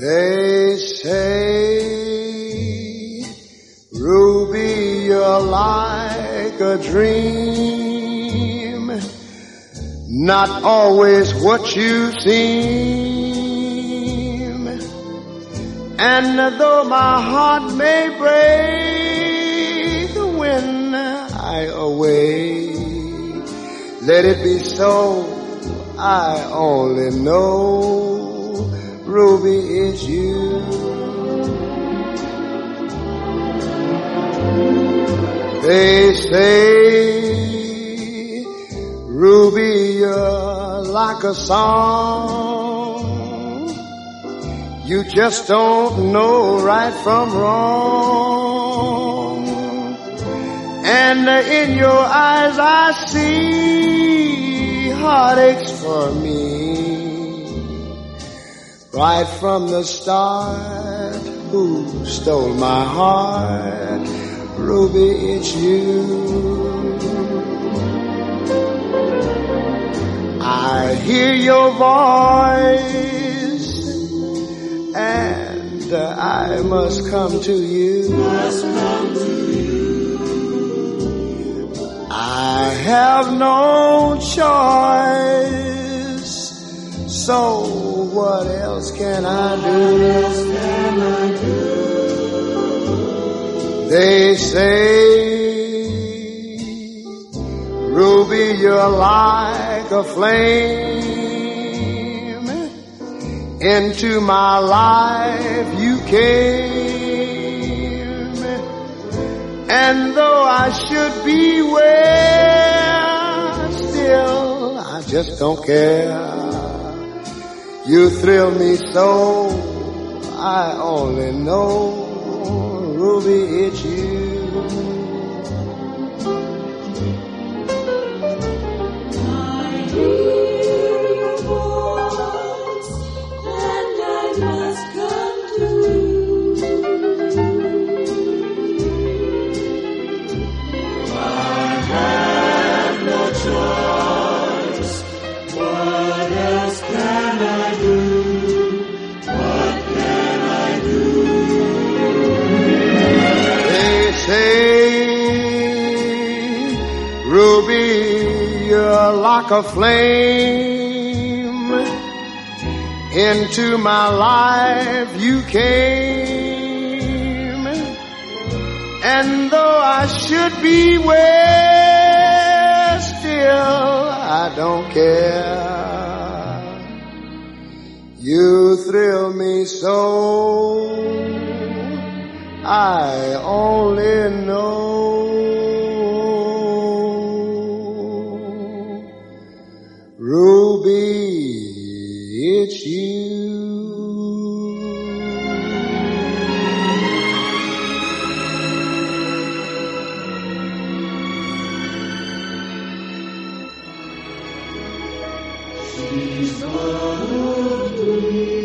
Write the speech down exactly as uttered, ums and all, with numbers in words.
They say, Ruby, you're like a dream, not always what you seem. And though my heart may break when I away, let it be so. I only know, Ruby, it's you. They say, Ruby, you're like a song. You just don't know right from wrong. And in your eyes I see heartaches for me. Right from the start, who stole my heart? Ruby, it's you. I hear your voice, and I must come to you. Must come to you. I have no choice, so what else can I do? What else can I do? They say, Ruby, you're like a flame. Into my life you came. And though I should beware, still I just don't care. You thrill me so, I only know, Ruby, it's you. I hear your voice, and I must come to you. I have no choice. What else can I do? What can I do? Say, Ruby, you're like a flame. Into my life you came. And though I should beware, still I don't care. You thrill me so, I only know, Ruby, it's you. She's one of me.